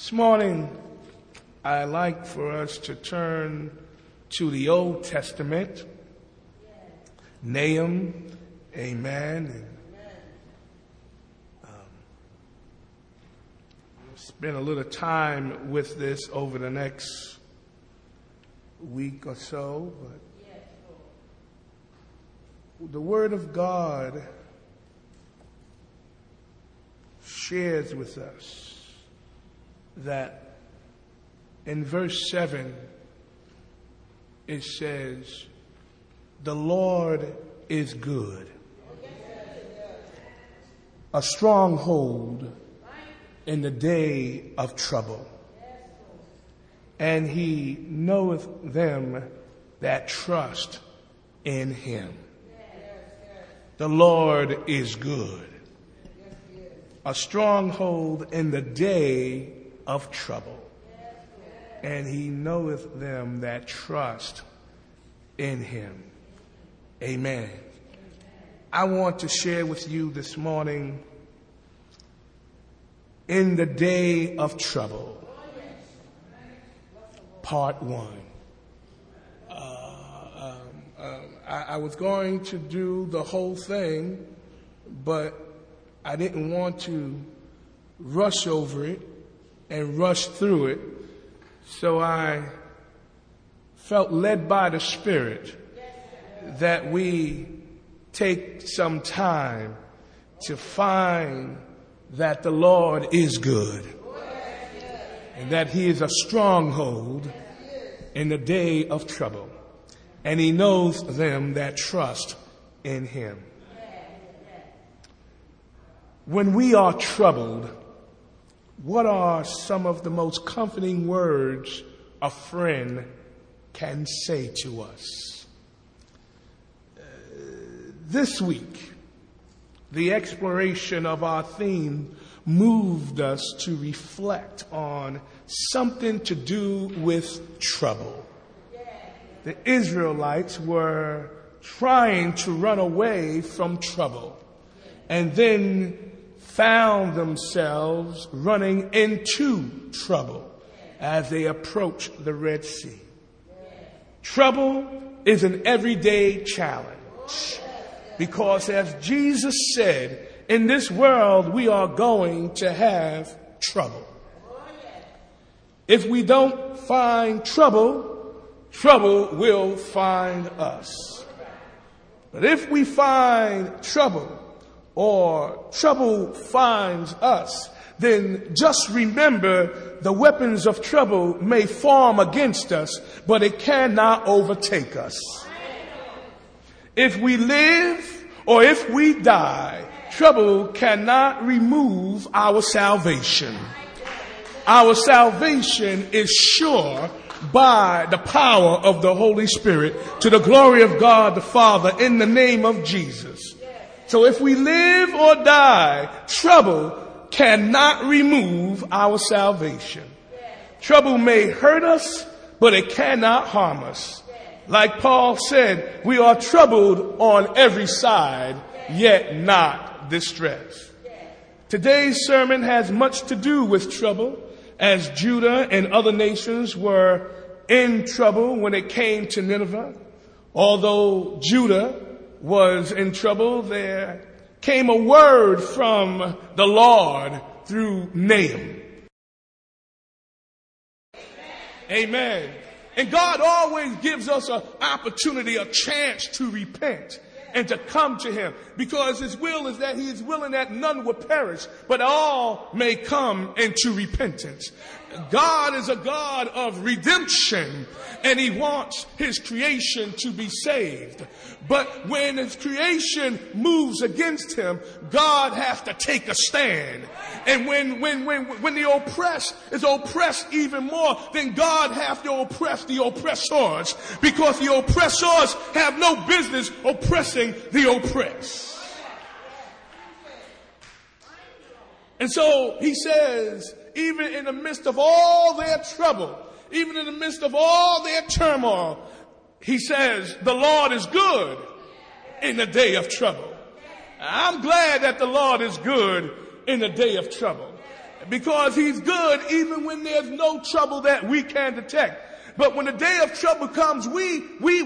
This morning, I'd like for us to turn to the Old Testament. Nahum, amen. Spend a little time with this over the next week or so, but the Word of God shares with us that in verse 7 it says, "The Lord is good, a stronghold in the day of trouble, and he knoweth them that trust in him." The Lord is good, a stronghold in the day of trouble, and he knoweth them that trust in him. Amen. I want to share with you this morning, in the day of trouble, part 1. I was going to do the whole thing, but I didn't want to rush over it and rush through it. So I felt led by the Spirit that we take some time to find that the Lord is good and that he is a stronghold in the day of trouble, and he knows them that trust in him. When we are troubled, what are some of the most comforting words a friend can say to us? This week, the exploration of our theme moved us to reflect on something to do with trouble. The Israelites were trying to run away from trouble and then found themselves running into trouble as they approached the Red Sea. Trouble is an everyday challenge because, as Jesus said, in this world we are going to have trouble. If we don't find trouble, trouble will find us. But if we find trouble, or trouble finds us, then just remember the weapons of trouble may form against us, but it cannot overtake us. If we live or if we die, trouble cannot remove our salvation. Our salvation is sure by the power of the Holy Spirit, to the glory of God the Father, in the name of Jesus. So if we live or die, trouble cannot remove our salvation. Trouble may hurt us, but it cannot harm us. Like Paul said, we are troubled on every side, yet not distressed. Today's sermon has much to do with trouble, as Judah and other nations were in trouble when it came to Nineveh. Although Judah was in trouble, there came a word from the Lord through Nahum. Amen. And God always gives us an opportunity, a chance to repent and to come to him, because his will is that he is willing that none would perish, but all may come into repentance. God is a God of redemption, and he wants his creation to be saved. But when his creation moves against him, God has to take a stand. And when the oppressed is oppressed even more, then God has to oppress the oppressors, because the oppressors have no business oppressing the oppressed. And so he says, even in the midst of all their trouble, even in the midst of all their turmoil, he says, the Lord is good in the day of trouble. I'm glad that the Lord is good in the day of trouble. Because he's good even when there's no trouble that we can detect. But when the day of trouble comes, we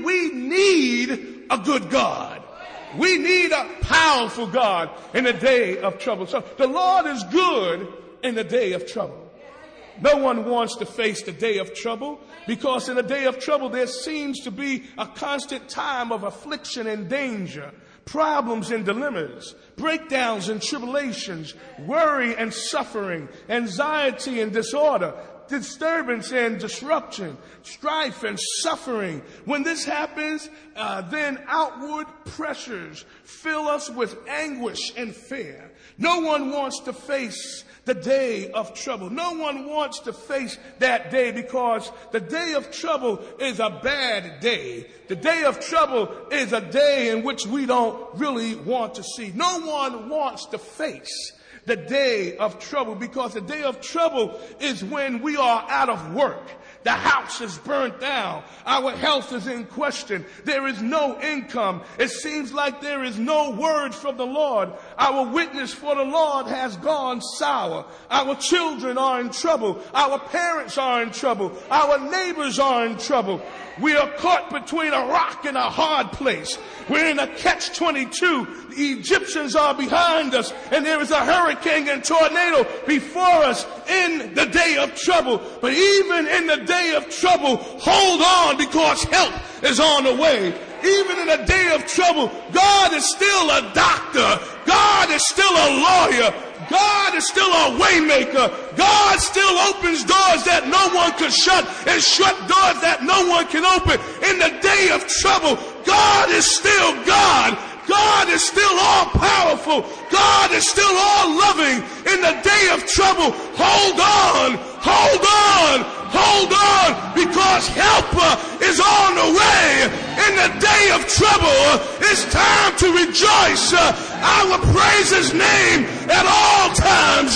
need a good God. We need a powerful God in the day of trouble. So the Lord is good in the day of trouble. No one wants to face the day of trouble, because in the day of trouble there seems to be a constant time of affliction and danger, problems and dilemmas, breakdowns and tribulations, worry and suffering, anxiety and disorder, disturbance and disruption, strife and suffering. When this happens, then outward pressures fill us with anguish and fear. No one wants to face the day of trouble. No one wants to face that day, because the day of trouble is a bad day. The day of trouble is a day in which we don't really want to see. No one wants to face the day of trouble, because the day of trouble is when we are out of work. The house is burnt down. Our health is in question. There is no income. It seems like there is no word from the Lord. Our witness for the Lord has gone sour. Our children are in trouble. Our parents are in trouble. Our neighbors are in trouble. We are caught between a rock and a hard place. We're in a catch-22. The Egyptians are behind us, and there is a hurricane and tornado before us in the day of trouble. But even in the day of trouble, hold on, because help is on the way. Even in the day of trouble, God is still a doctor. God is still a lawyer. God is still a waymaker. God still opens doors that no one can shut, and shut doors that no one can open. In the day of trouble, God is still God. God is still all powerful. God is still all loving. In the day of trouble, hold on, hold on, hold on, because help is on the way. In the day of trouble, it's time to rejoice. I will praise his name at all times.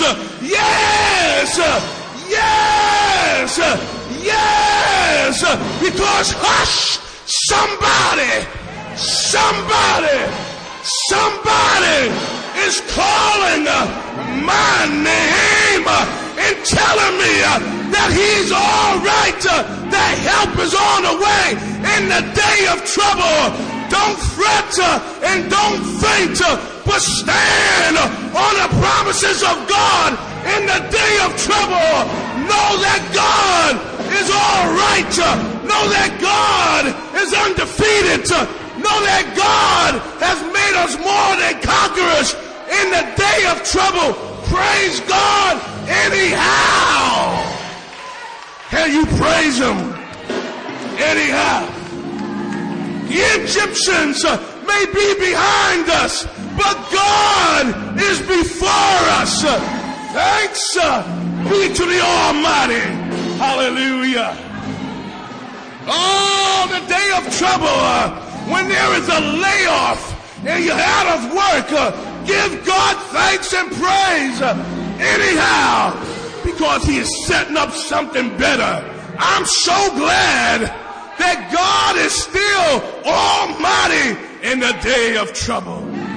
Yes, yes, yes, because hush, somebody is calling my name and telling me that he's all right, that help is on the way. In the day of trouble, don't fret and don't faint, but stand on the promises of God. In the day of trouble, know that God is all right. Know that God is undefeated. Know that God has made us more than conquerors. In the day of trouble, praise God anyhow. Can you praise him anyhow? The Egyptians may be behind us, but God is before us. Thanks be to the Almighty. Hallelujah. Oh, the day of trouble, when there is a layoff and you're out of work, give God thanks and praise anyhow, because he is setting up something better. I'm so glad that God is still almighty in the day of trouble.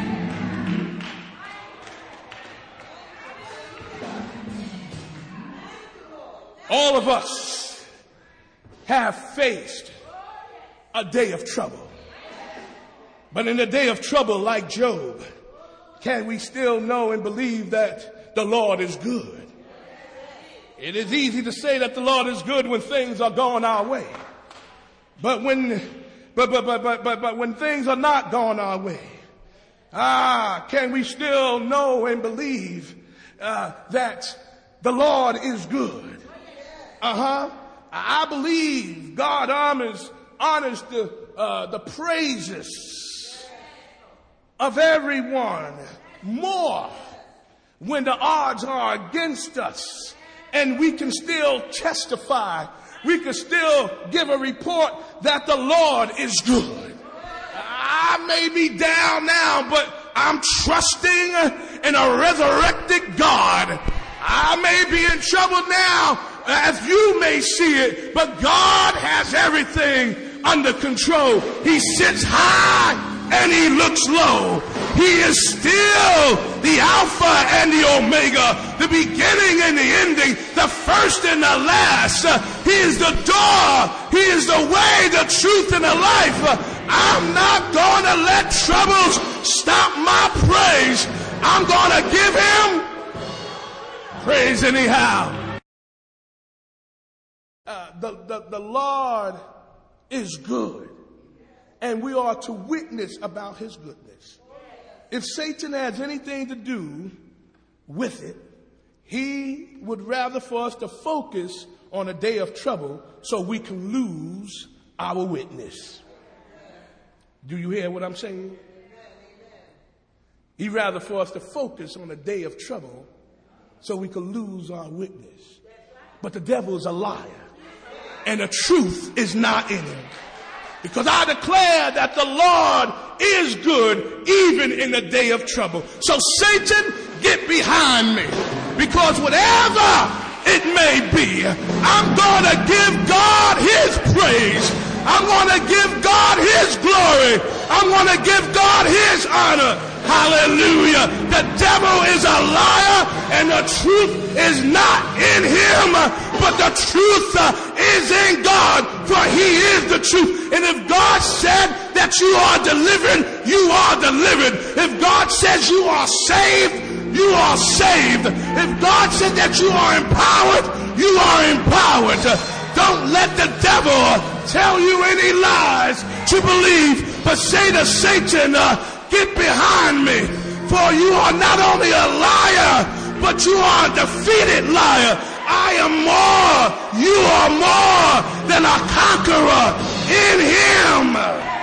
All of us have faced a day of trouble. But in the day of trouble, like Job, can we still know and believe that the Lord is good? It is easy to say that the Lord is good when things are going our way. But when things are not going our way, can we still know and believe that the Lord is good? I believe God honors the praises of everyone more when the odds are against us, and we can still testify. We can still give a report that the Lord is good. I may be down now, but I'm trusting in a resurrected God. I may be in trouble now, as you may see it, but God has everything under control. He sits high and he looks low. He is still the Alpha and the Omega, the beginning and the ending, the first and the last. He is the door. He is the way, the truth, and the life. I'm not going to let troubles stop my praise. I'm going to give him praise anyhow. The Lord is good, and we are to witness about his goodness. If Satan has anything to do with it, he would rather for us to focus on a day of trouble so we can lose our witness. Do you hear what I'm saying? He'd rather for us to focus on a day of trouble so we can lose our witness. But the devil is a liar, and the truth is not in him. Because I declare that the Lord is good even in the day of trouble. So Satan, get behind me. Because whatever it may be, I'm going to give God his praise. I'm going to give God his glory. I'm going to give God his honor. Hallelujah. The devil is a liar and the truth is not in him, but the truth is in God, for he is the truth. And if God said that you are delivered, you are delivered. If God says you are saved, you are saved. If God said that you are empowered, you are empowered. Don't let the devil tell you any lies to believe, but say to Satan, get behind me, for you are not only a liar, but you are a defeated liar. I am more, you are more than a conqueror in him.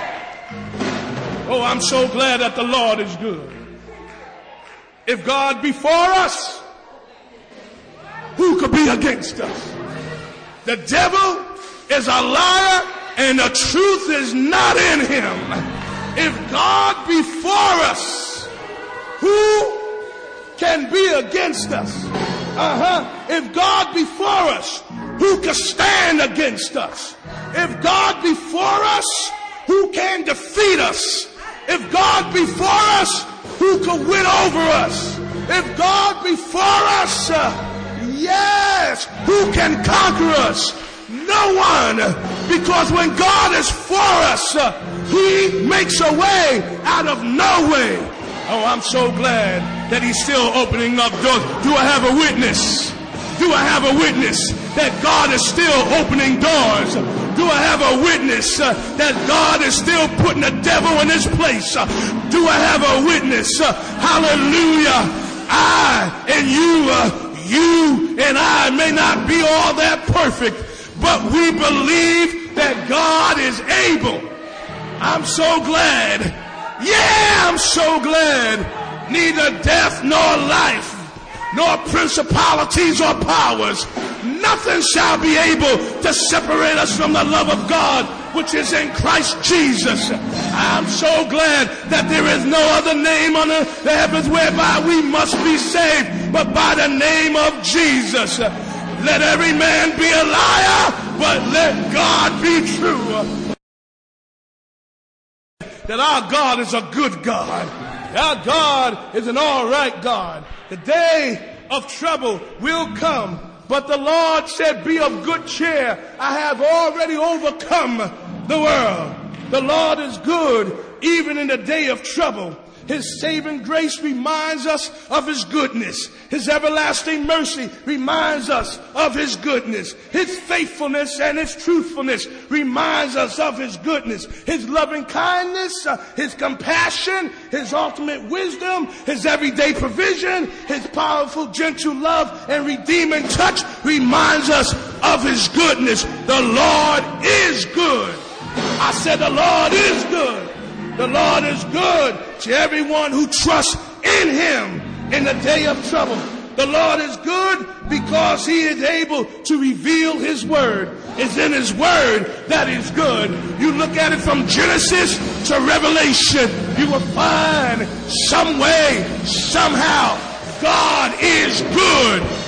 Oh, I'm so glad that the Lord is good. If God be for us, who could be against us? The devil is a liar and the truth is not in him. If God be for us, who can be against us? If God be for us, who can stand against us? If God be for us, who can defeat us? If God be for us, who can win over us? If God be for us, yes, who can conquer us? No one, because when God is for us, he makes a way out of no way. Oh, I'm so glad that he's still opening up doors. Do I have a witness? Do I have a witness that God is still opening doors? Do I have a witness that God is still putting the devil in his place? Do I have a witness? Hallelujah. I and you and I may not be all that perfect, but we believe that God is able. I'm so glad. Yeah, I'm so glad. Neither death nor life, nor principalities or powers, nothing shall be able to separate us from the love of God, which is in Christ Jesus. I'm so glad that there is no other name on the heavens whereby we must be saved, but by the name of Jesus. Let every man be a liar, but let God be true. That our God is a good God. Our God is an all right God. The day of trouble will come, but the Lord said, be of good cheer. I have already overcome the world. The Lord is good even in the day of trouble. His saving grace reminds us of his goodness. His everlasting mercy reminds us of his goodness. His faithfulness and his truthfulness reminds us of his goodness. His loving kindness, his compassion, his ultimate wisdom, his everyday provision, his powerful, gentle love and redeeming touch reminds us of his goodness. The Lord is good. I said the Lord is good. The Lord is good to everyone who trusts in him in the day of trouble. The Lord is good because he is able to reveal his word. It's in his word that is good. You look at it from Genesis to Revelation, you will find some way, somehow, God is good.